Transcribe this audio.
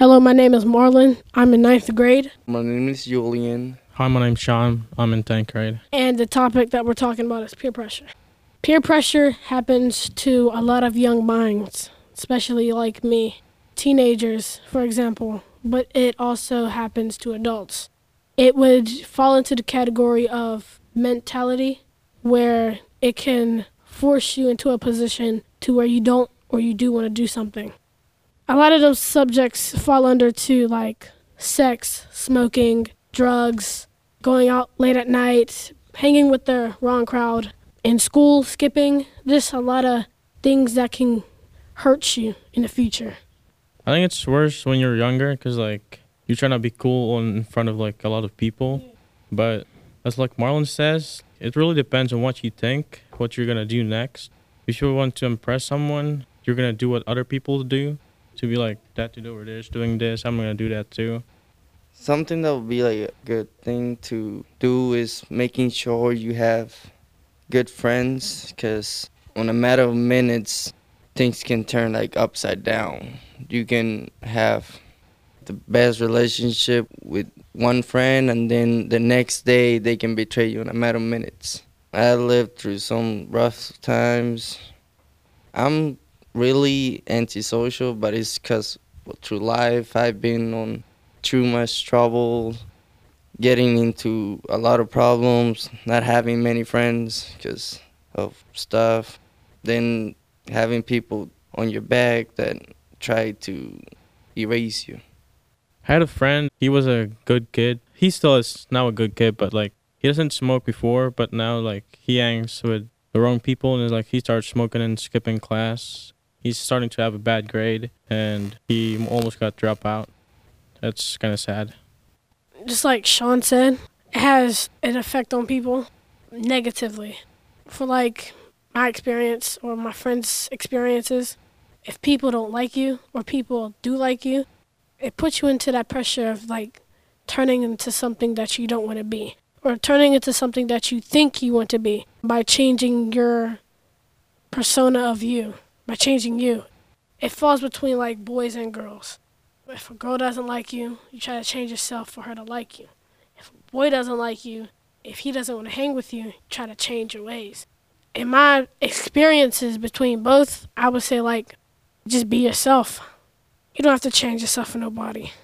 Hello, my name is Marlon. I'm in ninth grade. My name is Julian. Hi, my name's Sean. I'm in 10th grade. And the topic that we're talking about is peer pressure. Peer pressure happens to a lot of young minds, especially like me, teenagers, for example, but it also happens to adults. It would fall into the category of mentality, where it can force you into a position to where you don't or you do want to do something. A lot of those subjects fall under to like sex, smoking, drugs, going out late at night, hanging with the wrong crowd, in school, skipping, just a lot of things that can hurt you in the future. I think it's worse when you're younger because, like, you're trying to be cool in front of, like, a lot of people. But as, like Marlon says, it really depends on what you think, what you're going to do next. If you want to impress someone, you're going to do what other people do. To be like, that dude over there is doing this, I'm going to do that too. Something that would be like a good thing to do is making sure you have good friends, because in a matter of minutes, things can turn like upside down. You can have the best relationship with one friend, and then the next day they can betray you in a matter of minutes. I lived through some rough times. I'm really antisocial, but it's because through life I've been on too much trouble, getting into a lot of problems, not having many friends because of stuff, then having people on your back that try to erase you. I had a friend, he was a good kid. He still is now a good kid, but, like, he doesn't smoke before, but now, like, he hangs with the wrong people, and, like, he starts smoking and skipping class. He's starting to have a bad grade, and he almost got dropped out. That's kind of sad. Just like Sean said, it has an effect on people negatively. For like my experience or my friends' experiences, if people don't like you or people do like you, it puts you into that pressure of like turning into something that you don't want to be, or turning into something that you think you want to be by changing your persona of you, by changing you. It falls between like boys and girls. If a girl doesn't like you, you try to change yourself for her to like you. If a boy doesn't like you, if he doesn't want to hang with you, try to change your ways. In my experiences between both, I would say like, just be yourself. You don't have to change yourself for nobody.